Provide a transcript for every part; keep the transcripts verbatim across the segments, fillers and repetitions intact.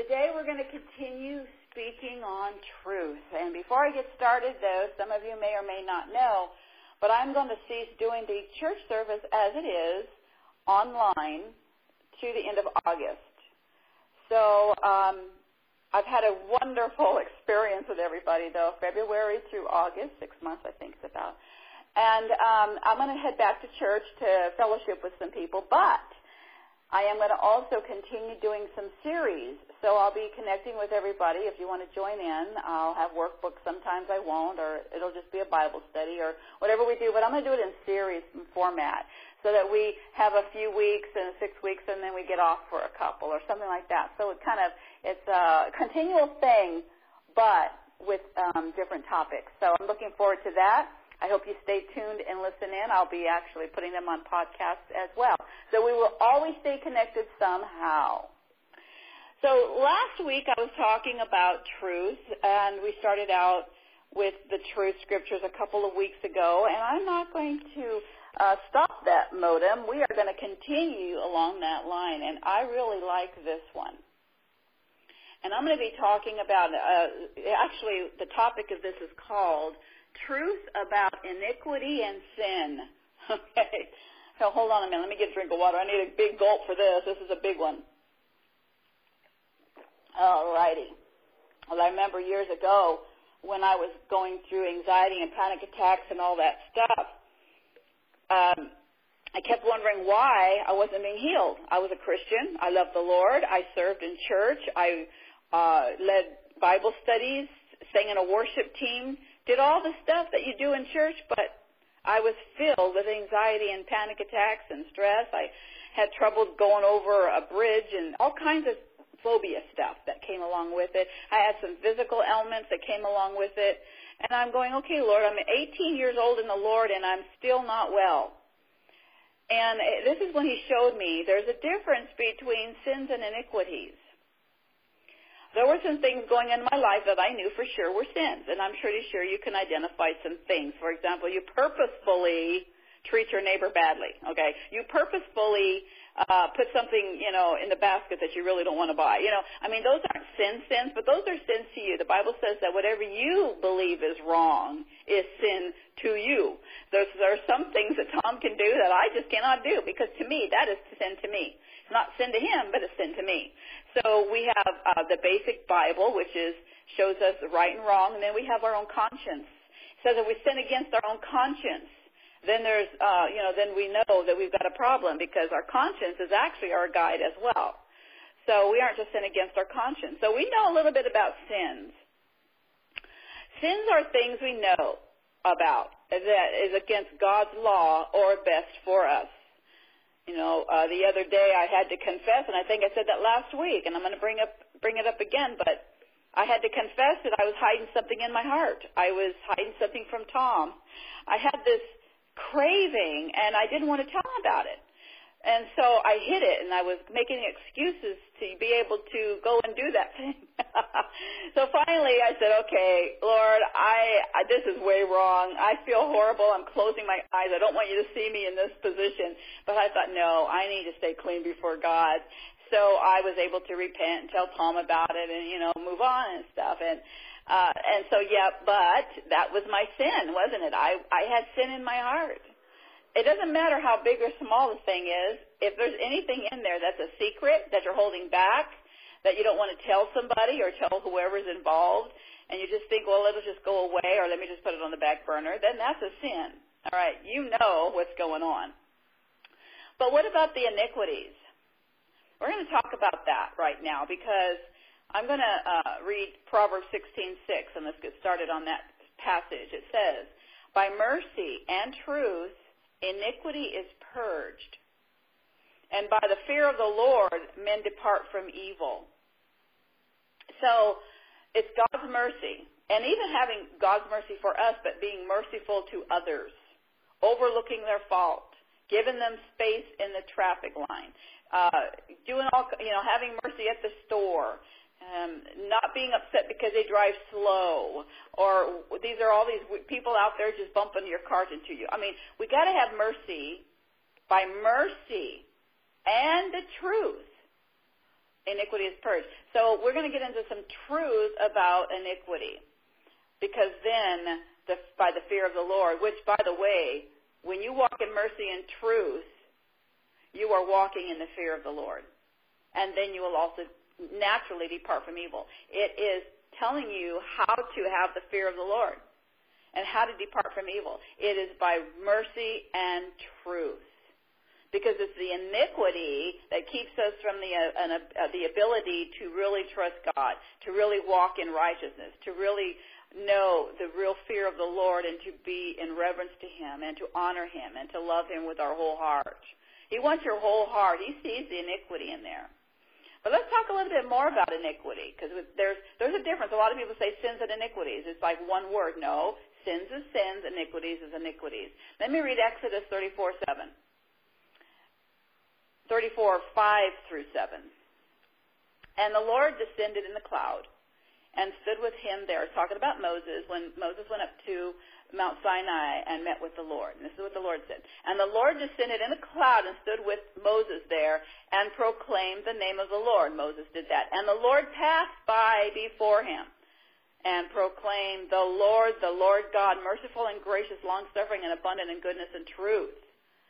Today we're going to continue speaking on truth. And before I get started, though, some of you may or may not know, but I'm going to cease doing the church service as it is online to the end of August. So um, I've had a wonderful experience with everybody, though, February through August, six months I think it's about. And um, I'm going to head back to church to fellowship with some people, but I am going to also continue doing some series, so I'll be connecting with everybody. If you want to join in, I'll have workbooks. Sometimes I won't, or it'll just be a Bible study or whatever we do, but I'm going to do it in series format so that we have a few weeks and six weeks and then we get off for a couple or something like that. So it kind of, it's a continual thing, but with um, different topics. So I'm looking forward to that. I hope you stay tuned and listen in. I'll be actually putting them on podcasts as well. So we will always stay connected somehow. So last week I was talking about truth, and we started out with the truth scriptures a couple of weeks ago, and I'm not going to uh, stop that modem. We are going to continue along that line, and I really like this one. And I'm going to be talking about, uh, actually the topic of this is called Truth About Iniquity and Sin. Okay. So hold on a minute. Let me get a drink of water. I need a big gulp for this. This is a big one. All righty. Well, I remember years ago when I was going through anxiety and panic attacks and all that stuff, um, I kept wondering why I wasn't being healed. I was a Christian. I loved the Lord. I served in church. I uh, led Bible studies, sang in a worship team, did all the stuff that you do in church, but I was filled with anxiety and panic attacks and stress. I had trouble going over a bridge and all kinds of phobia stuff that came along with it. I had some physical ailments that came along with it. And I'm going, okay, Lord, I'm eighteen years old in the Lord, and I'm still not well. And this is when he showed me there's a difference between sins and iniquities. There were some things going on in my life that I knew for sure were sins, and I'm pretty sure you can identify some things. For example, you purposefully treat your neighbor badly, okay? You purposefully uh, put something, you know, in the basket that you really don't want to buy. You know, I mean, those aren't sin sins, but those are sins to you. The Bible says that whatever you believe is wrong is sin to you. There's, there are some things that Tom can do that I just cannot do, because to me, that is sin to me. It's not sin to him, but it's sin to me. So we have uh, the basic Bible, which is shows us right and wrong, and then we have our own conscience. It says if we sin against our own conscience, then there's, uh, you know, then we know that we've got a problem, because our conscience is actually our guide as well. So we aren't just sin against our conscience. So we know a little bit about sins. Sins are things we know about that is against God's law or best for us. You know, uh, the other day I had to confess, and I think I said that last week, and I'm going to bring up bring it up again, but I had to confess that I was hiding something in my heart. I was hiding something from Tom. I had this craving, and I didn't want to tell him about it. And so I hid it, and I was making excuses to be able to go and do that thing. So finally I said, okay, Lord, I, I this is way wrong. I feel horrible. I'm closing my eyes. I don't want you to see me in this position. But I thought, no, I need to stay clean before God. So I was able to repent and tell Tom about it and, you know, move on and stuff. And uh, and so, yeah, but that was my sin, wasn't it? I, I had sin in my heart. It doesn't matter how big or small the thing is. If there's anything in there that's a secret that you're holding back, that you don't want to tell somebody or tell whoever's involved, and you just think, well, it'll just go away, or let me just put it on the back burner, then that's a sin. All right, you know what's going on. But what about the iniquities? We're going to talk about that right now, because I'm going to uh, read Proverbs sixteen six, and let's get started on that passage. It says, by mercy and truth, iniquity is purged, and by the fear of the Lord, men depart from evil. So it's God's mercy, and even having God's mercy for us, but being merciful to others, overlooking their fault, giving them space in the traffic line, uh, doing all, you know, having mercy at the store, um, not being upset because they drive slow, or these are all these people out there just bumping your cars into you. I mean, we got to have mercy. By mercy and the truth, iniquity is purged. So we're going to get into some truth about iniquity, because then the, by the fear of the Lord, which, by the way, when you walk in mercy and truth, you are walking in the fear of the Lord. And then you will also naturally depart from evil. It is telling you how to have the fear of the Lord and how to depart from evil. It is by mercy and truth. Because it's the iniquity that keeps us from the uh, an, uh, the ability to really trust God, to really walk in righteousness, to really know the real fear of the Lord, and to be in reverence to Him, and to honor Him, and to love Him with our whole heart. He wants your whole heart. He sees the iniquity in there. But let's talk a little bit more about iniquity, because there's there's a difference. A lot of people say sins and iniquities. It's like one word. No, sins is sins, iniquities is iniquities. Let me read Exodus thirty-four seven. thirty-four, five through seven. And the Lord descended in the cloud and stood with him there. It's talking about Moses, when Moses went up to Mount Sinai and met with the Lord. And this is what the Lord said. And the Lord descended in the cloud and stood with Moses there and proclaimed the name of the Lord. Moses did that. And the Lord passed by before him and proclaimed, the Lord, the Lord God, merciful and gracious, long-suffering and abundant in goodness and truth.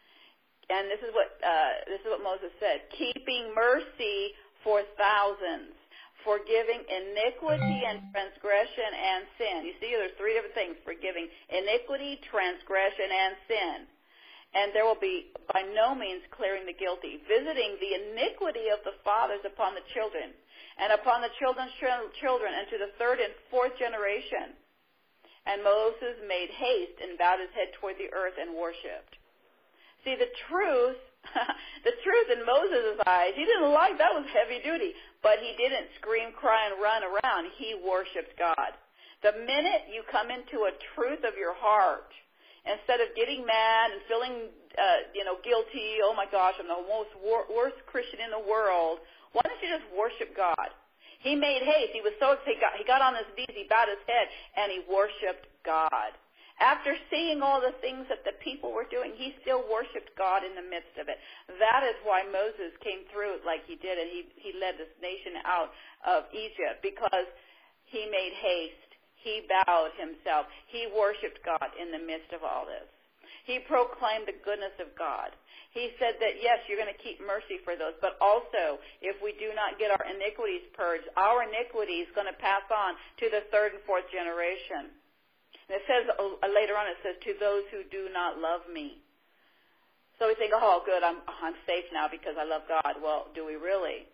And this is what uh, this is what Moses said: keeping mercy for thousands, forgiving iniquity and transgression and sin. You see, there's three different things: forgiving iniquity, transgression, and sin. And there will be by no means clearing the guilty, visiting the iniquity of the fathers upon the children, and upon the children's children, and to the third and fourth generation. And Moses made haste and bowed his head toward the earth and worshipped. See, the truth, the truth in Moses' eyes, he didn't like, that was heavy duty, but he didn't scream, cry, and run around. He worshiped God. The minute you come into a truth of your heart, instead of getting mad and feeling, uh, you know, guilty, oh my gosh, I'm the most wor- worst Christian in the world, why don't you just worship God? He made haste. He was so excited. He got, he got on his knees, he bowed his head, and he worshiped God. After seeing all the things that the people were doing, he still worshiped God in the midst of it. That is why Moses came through like he did, and he, he led this nation out of Egypt, because he made haste. He bowed himself. He worshiped God in the midst of all this. He proclaimed the goodness of God. He said that, yes, you're going to keep mercy for those, but also, if we do not get our iniquities purged, our iniquity is going to pass on to the third and fourth generation. And it says, uh, later on, it says, to those who do not love me. So we think, oh, good, I'm, I'm safe now because I love God. Well, do we really?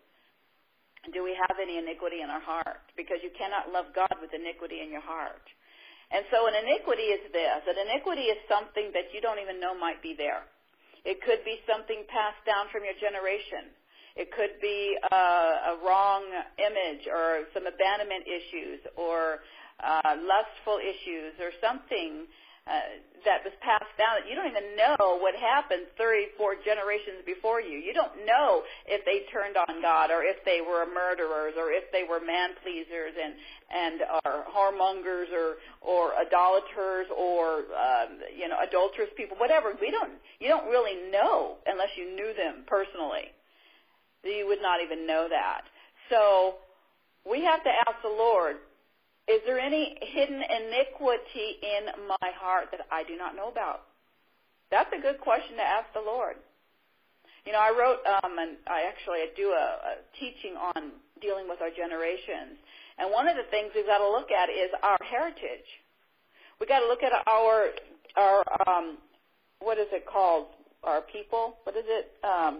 Do we have any iniquity in our heart? Because you cannot love God with iniquity in your heart. And so an iniquity is this. An iniquity is something that you don't even know might be there. It could be something passed down from your generation. It could be uh, a wrong image, or some abandonment issues, or Uh, lustful issues, or something uh, that was passed down that you don't even know what happened thirty, four generations before you. You don't know if they turned on God, or if they were murderers, or if they were man-pleasers and and are whoremongers, or or idolaters, or um, you know, adulterous people, whatever. We don't. You don't really know unless you knew them personally. You would not even know that. So we have to ask the Lord, is there any hidden iniquity in my heart that I do not know about? That's a good question to ask the Lord. You know, I wrote, um, and I actually do a, a teaching on dealing with our generations. And one of the things we've got to look at is our heritage. We've got to look at our, our um, what is it called? Our people? What is it? Um,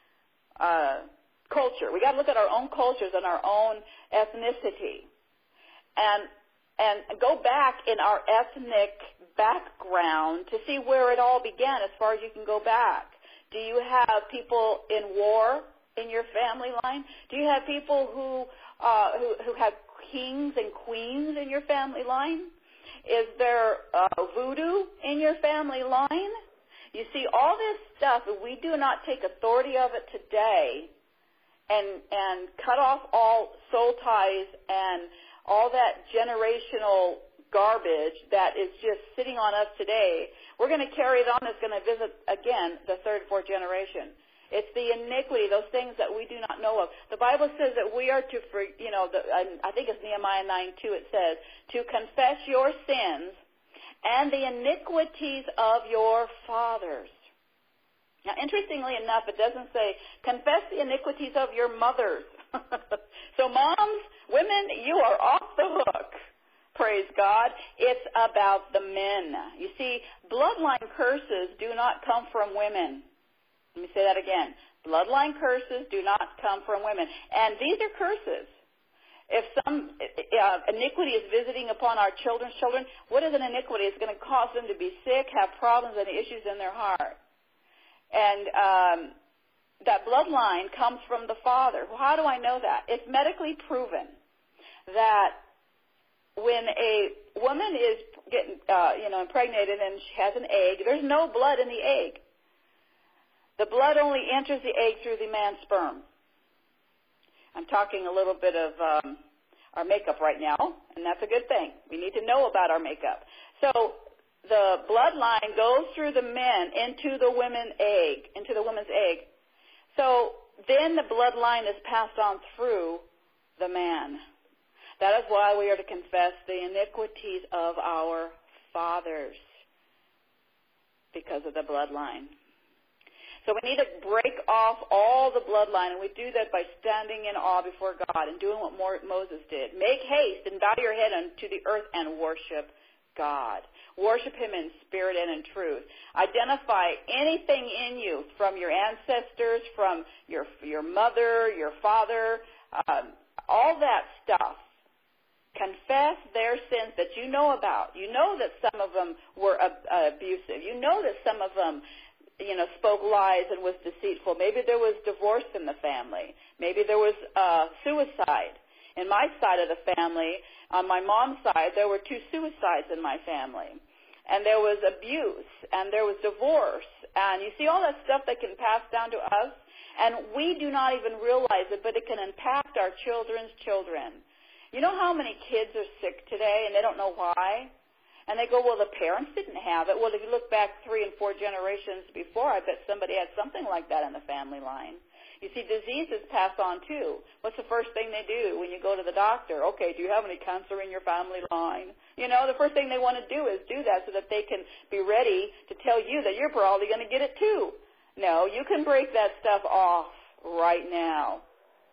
uh, culture. We've got to look at our own cultures and our own ethnicity. And and go back in our ethnic background to see where it all began, as far as you can go back. Do you have people in war in your family line? Do you have people who uh, who, who have kings and queens in your family line? Is there uh, voodoo in your family line? You see, all this stuff, if we do not take authority of it today and and cut off all soul ties and all that generational garbage that is just sitting on us today, we're going to carry it on. It's going to visit, again, the third, fourth generation. It's the iniquity, those things that we do not know of. The Bible says that we are to, for, you know, the, I think it's Nehemiah nine two, it says, to confess your sins and the iniquities of your fathers. Now, interestingly enough, it doesn't say, confess the iniquities of your mothers. So moms, women, you are off the hook. Praise God. It's about the men. You see, bloodline curses do not come from women. Let me say that again. Bloodline curses do not come from women. And these are curses. If some uh, iniquity is visiting upon our children's children, what is an iniquity? It's going to cause them to be sick, have problems and issues in their heart. And um, that bloodline comes from the father. Well, how do I know that? It's medically proven that when a woman is getting, uh, you know, impregnated and she has an egg, there's no blood in the egg. The blood only enters the egg through the man's sperm. I'm talking a little bit of um, our makeup right now, and that's a good thing. We need to know about our makeup. So the bloodline goes through the men into the woman's egg, into the woman's egg. So then the bloodline is passed on through the man. That is why we are to confess the iniquities of our fathers, because of the bloodline. So we need to break off all the bloodline, and we do that by standing in awe before God and doing what Moses did. Make haste and bow your head unto the earth and worship God. Worship him in spirit and in truth. Identify anything in you from your ancestors, from your your mother, your father, um, all that stuff. Confess their sins that you know about. You know that some of them were uh, abusive. You know that some of them, you know, spoke lies and was deceitful. Maybe there was divorce in the family. Maybe there was uh, suicide. In my side of the family, on my mom's side, there were two suicides in my family. And there was abuse, and there was divorce. And you see all that stuff that can pass down to us, and we do not even realize it, but it can impact our children's children. You know how many kids are sick today, and they don't know why? And they go, well, the parents didn't have it. Well, if you look back three and four generations before, I bet somebody had something like that in the family line. You see, diseases pass on, too. What's the first thing they do when you go to the doctor? Okay, do you have any cancer in your family line? You know, the first thing they want to do is do that so that they can be ready to tell you that you're probably going to get it, too. No, you can break that stuff off right now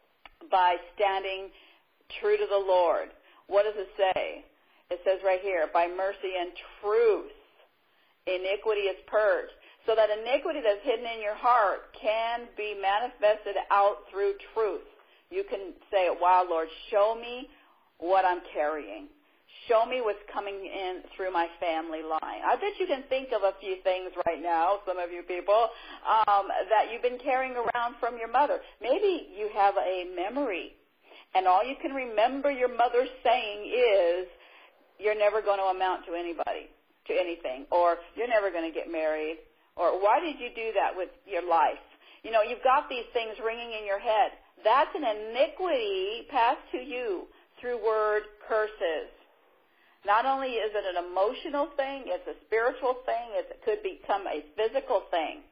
by standing true to the Lord. What does it say? It says right here, by mercy and truth, iniquity is purged. So that iniquity that's hidden in your heart can be manifested out through truth. You can say, wow, Lord, show me what I'm carrying. Show me what's coming in through my family line. I bet you can think of a few things right now, some of you people, um, that you've been carrying around from your mother. Maybe you have a memory, and all you can remember your mother saying is, you're never going to amount to anybody, to anything, or you're never going to get married, or why did you do that with your life? You know, you've got these things ringing in your head. That's an iniquity passed to you through word curses. Not only is it an emotional thing, it's a spiritual thing, it could become a physical thing.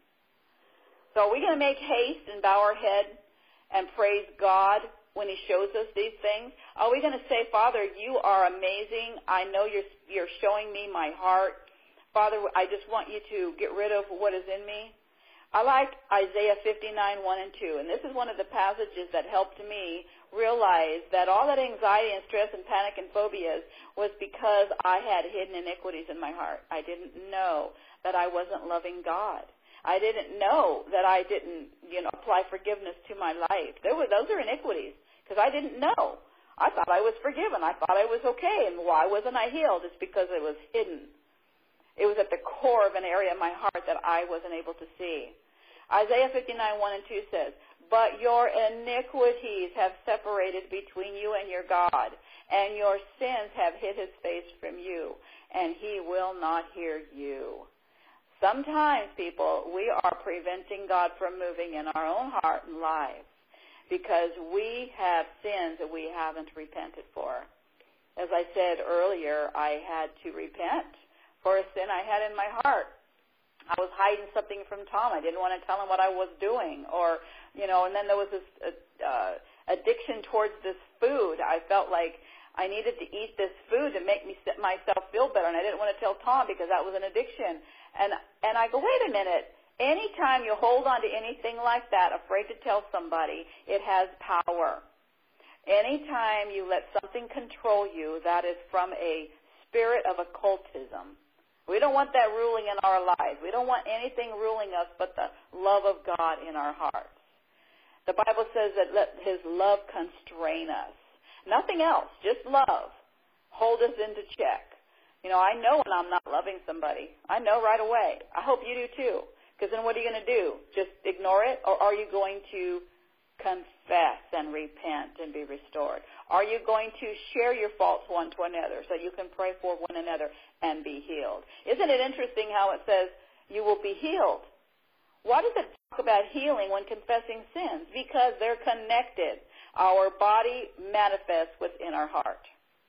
So are we going to make haste and bow our head and praise God when he shows us these things? Are we going to say, Father, you are amazing. I know you're, you're showing me my heart. Father, I just want you to get rid of what is in me. I like Isaiah fifty-nine, one and two, and this is one of the passages that helped me realize that all that anxiety and stress and panic and phobias was because I had hidden iniquities in my heart. I didn't know that I wasn't loving God. I didn't know that I didn't, you know, apply forgiveness to my life. There were, those are iniquities because I didn't know. I thought I was forgiven. I thought I was okay. And why wasn't I healed? It's because it was hidden. It was at the core of an area of my heart that I wasn't able to see. Isaiah fifty-nine, one and two says, but your iniquities have separated between you and your God, and your sins have hid his face from you, and he will not hear you. Sometimes, people, we are preventing God from moving in our own heart and lives because we have sins that we haven't repented for. As I said earlier, I had to repent for a sin I had in my heart. I was hiding something from Tom. I didn't want to tell him what I was doing, or, you know, and then there was this uh, addiction towards this food. I felt like I needed to eat this food to make me myself feel better, and I didn't want to tell Tom because that was an addiction. And and I go, wait a minute. Anytime you hold on to anything like that, afraid to tell somebody, it has power. Anytime you let something control you, that is from a spirit of occultism. We don't want that ruling in our lives. We don't want anything ruling us but the love of God in our hearts. The Bible says that let his love constrain us. Nothing else, just love. Hold us into check. You know, I know when I'm not loving somebody. I know right away. I hope you do too. Because then what are you going to do? Just ignore it? Or are you going to confess and repent and be restored? Are you going to share your faults one to another so you can pray for one another and be healed? Isn't it interesting how it says you will be healed? Why does it talk about healing when confessing sins? Because they're connected. Our body manifests within our heart.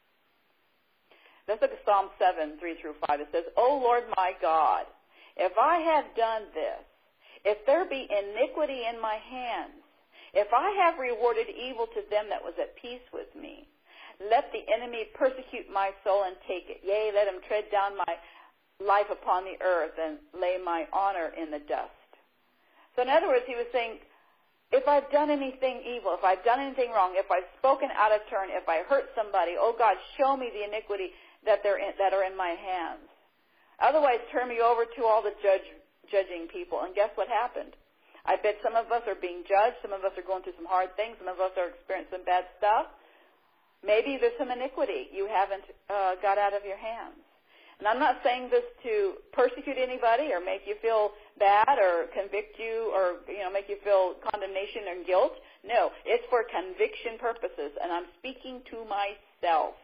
Let's look at Psalm seven, three through five. It says, O Lord my God, if I have done this, if there be iniquity in my hands, if I have rewarded evil to them that was at peace with me, let the enemy persecute my soul and take it. Yea, let him tread down my life upon the earth and lay my honor in the dust. So in other words, he was saying, if I've done anything evil, if I've done anything wrong, if I've spoken out of turn, if I hurt somebody, oh God, show me the iniquity that, they're in, that are in my hands. Otherwise, turn me over to all the judge, judging people. And guess what happened? I bet some of us are being judged. Some of us are going through some hard things. Some of us are experiencing some bad stuff. Maybe there's some iniquity you haven't uh, got out of your hands. And I'm not saying this to persecute anybody or make you feel bad or convict you or, you know, make you feel condemnation and guilt. No, it's for conviction purposes. And I'm speaking to myself.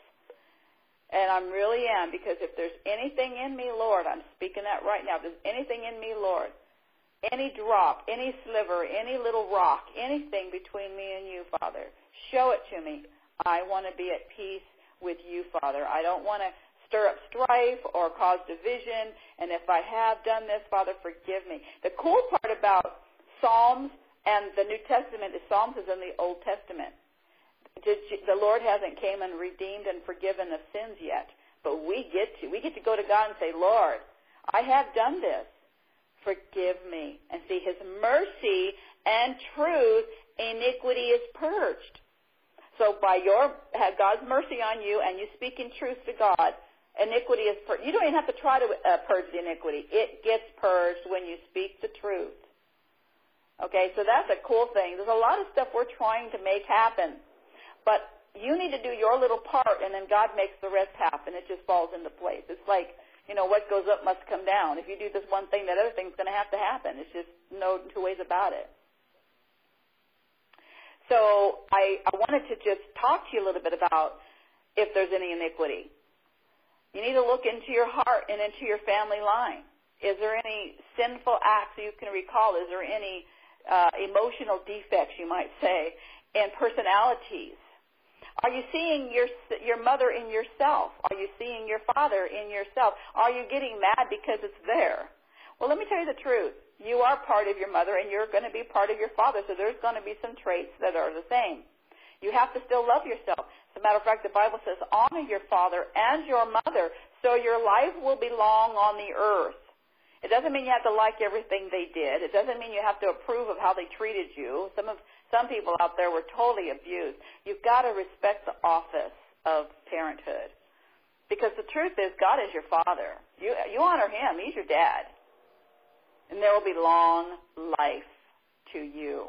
And I really am, because if there's anything in me, Lord, I'm speaking that right now. If there's anything in me, Lord, any drop, any sliver, any little rock, anything between me and you, Father, show it to me. I want to be at peace with you, Father. I don't want to stir up strife or cause division. And if I have done this, Father, forgive me. The cool part about Psalms and the New Testament is Psalms is in the Old Testament. The Lord hasn't came and redeemed and forgiven the sins yet. But we get to. We get to go to God and say, Lord, I have done this. Forgive me. And see, his mercy and truth, iniquity is purged. So by your, have God's mercy on you and you speak in truth to God, iniquity is purged. You don't even have to try to uh, purge the iniquity. It gets purged when you speak the truth. Okay, so that's a cool thing. There's a lot of stuff we're trying to make happen. But you need to do your little part, and then God makes the rest happen. It just falls into place. It's like, you know, what goes up must come down. If you do this one thing, that other thing's going to have to happen. It's just no two ways about it. So I, I wanted to just talk to you a little bit about if there's any iniquity. You need to look into your heart and into your family line. Is there any sinful acts you can recall? Is there any uh, emotional defects, you might say, and personalities? Are you seeing your your mother in yourself? Are you seeing your father in yourself? Are you getting mad because it's there? Well, let me tell you the truth. You are part of your mother, and you're going to be part of your father, so there's going to be some traits that are the same. You have to still love yourself. As a matter of fact, the Bible says, honor your father and your mother, so your life will be long on the earth. It doesn't mean you have to like everything they did. It doesn't mean you have to approve of how they treated you. Some of some people out there were totally abused. You've got to respect the office of parenthood. Because the truth is, God is your father. You, you honor him. He's your dad. And there will be long life to you.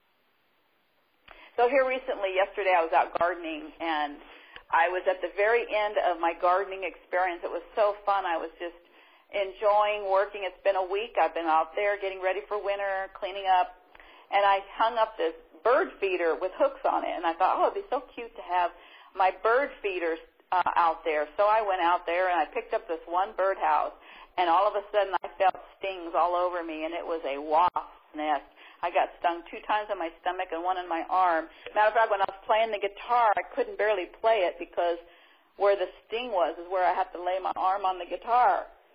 So here recently, yesterday, I was out gardening, and I was at the very end of my gardening experience. It was so fun. I was just enjoying working. It's been a week. I've been out there getting ready for winter, cleaning up, and I hung up this bird feeder with hooks on it. And I thought, oh, it'd be so cute to have my bird feeders uh, out there. So I went out there, and I picked up this one birdhouse, and all of a sudden I felt stings all over me, and it was a wasp's nest. I got stung two times on my stomach and one on my arm. Matter of fact, when I was playing the guitar, I couldn't barely play it because where the sting was is where I had to lay my arm on the guitar.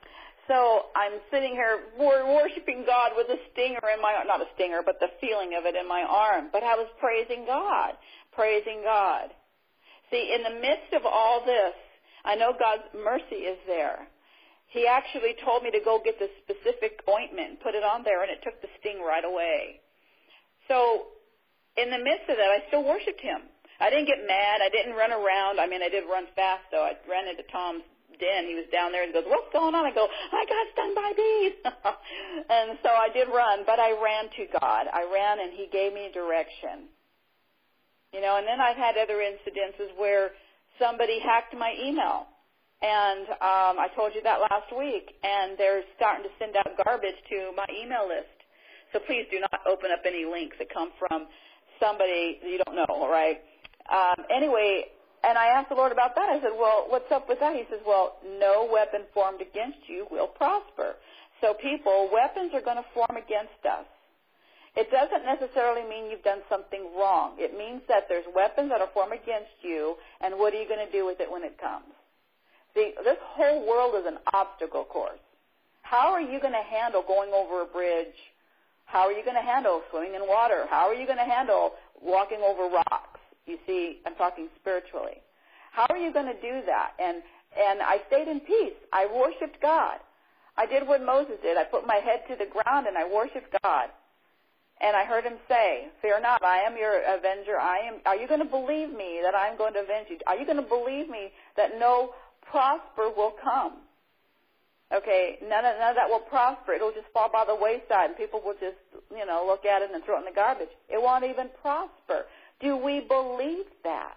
So I'm sitting here worshiping God with a stinger in my, not a stinger, but the feeling of it in my arm. But I was praising God, praising God. See, in the midst of all this, I know God's mercy is there. He actually told me to go get the specific ointment and put it on there, and it took the sting right away. So in the midst of that, I still worshiped him. I didn't get mad. I didn't run around. I mean, I did run fast, though. I ran into Tom's den. He was down there and goes, what's going on? I go, I got stung by bees. And so I did run, but I ran to God. I ran, and he gave me direction. You know, and then I've had other incidences where somebody hacked my email. And um, I told you that last week, and they're starting to send out garbage to my email list. So please do not open up any links that come from somebody you don't know, all right? Um, anyway, and I asked the Lord about that. I said, well, what's up with that? He says, well, no weapon formed against you will prosper. So people, weapons are going to form against us. It doesn't necessarily mean you've done something wrong. It means that there's weapons that are formed against you, and what are you going to do with it when it comes? See, this whole world is an obstacle course. How are you going to handle going over a bridge? How are you going to handle swimming in water? How are you going to handle walking over rocks? You see, I'm talking spiritually. How are you going to do that? And and I stayed in peace. I worshiped God. I did what Moses did. I put my head to the ground and I worshiped God. And I heard him say, fear not, I am your avenger. I am. Are you going to believe me that I'm going to avenge you? Are you going to believe me that no prosper will come? Okay, none of, none of that will prosper. It'll just fall by the wayside, and people will just, you know, look at it and throw it in the garbage. It won't even prosper. Do we believe that?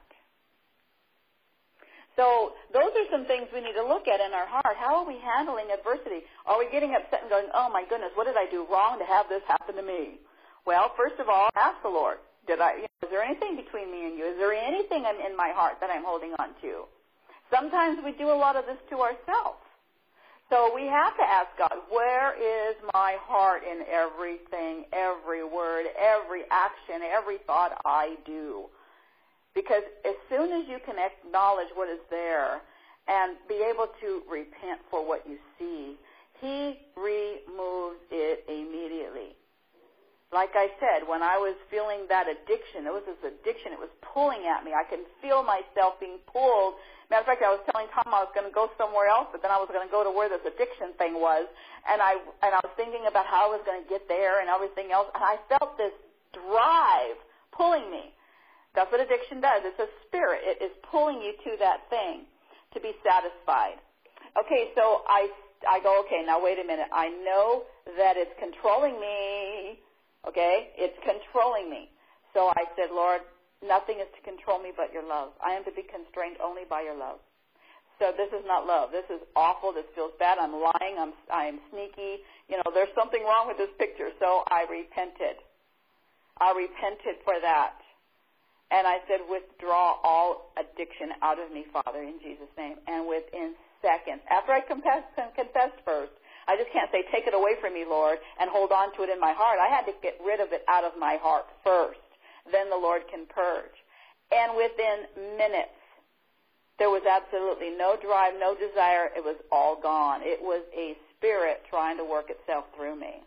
So those are some things we need to look at in our heart. How are we handling adversity? Are we getting upset and going, oh, my goodness, what did I do wrong to have this happen to me? Well, first of all, ask the Lord. Did I? You know, is there anything between me and you? Is there anything in, in my heart that I'm holding on to? Sometimes we do a lot of this to ourselves. So we have to ask God, where is my heart in everything, every word, every action, every thought I do? Because as soon as you can acknowledge what is there and be able to repent for what you see, he removes it immediately. Like I said, when I was feeling that addiction, it was this addiction, it was pulling at me. I could feel myself being pulled. Matter of fact, I was telling Tom I was going to go somewhere else, but then I was going to go to where this addiction thing was, and I and I was thinking about how I was going to get there and everything else, and I felt this drive pulling me. That's what addiction does. It's a spirit. It is pulling you to that thing to be satisfied. Okay, so I, I go, okay, now wait a minute. I know that it's controlling me. Okay, it's controlling me. So I said, Lord, nothing is to control me but your love. I am to be constrained only by your love. So this is not love. This is awful. This feels bad. I'm lying. I'm I'm sneaky. You know, there's something wrong with this picture. So I repented. I repented for that. And I said, withdraw all addiction out of me, Father, in Jesus' name. And within seconds, after I confessed, confessed first, I just can't say, take it away from me, Lord, and hold on to it in my heart. I had to get rid of it out of my heart first. Then the Lord can purge. And within minutes, there was absolutely no drive, no desire. It was all gone. It was a spirit trying to work itself through me.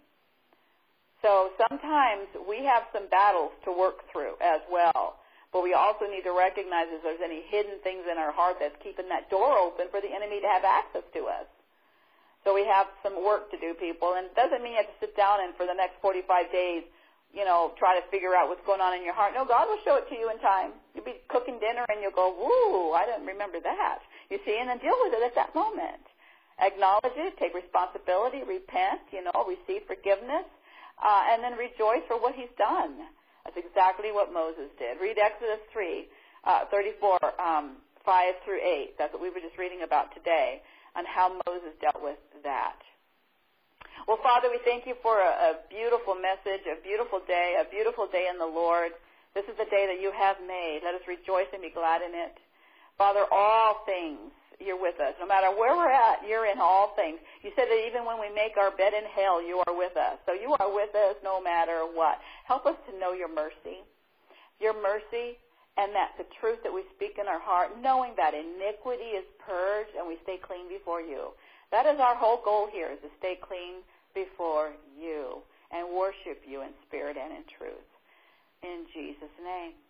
So sometimes we have some battles to work through as well. But we also need to recognize if there's any hidden things in our heart that's keeping that door open for the enemy to have access to us. So we have some work to do, people. And it doesn't mean you have to sit down and for the next forty-five days, you know, try to figure out what's going on in your heart. No, God will show it to you in time. You'll be cooking dinner and you'll go, woo, I didn't remember that. You see, and then deal with it at that moment. Acknowledge it, take responsibility, repent, you know, receive forgiveness, uh, and then rejoice for what he's done. That's exactly what Moses did. Read Exodus three, uh, thirty-four, um, five through eight. That's what we were just reading about today, on how Moses dealt with that. Well, Father, we thank you for a, a beautiful message, a beautiful day, a beautiful day in the Lord. This is the day that you have made. Let us rejoice and be glad in it. Father, all things, you're with us. No matter where we're at, you're in all things. You said that even when we make our bed in hell, you are with us. So you are with us no matter what. Help us to know your mercy, your mercy, and that the truth that we speak in our heart, knowing that iniquity is purged and we stay clean before you. That is our whole goal here, is to stay clean before you and worship you in spirit and in truth. In Jesus' name.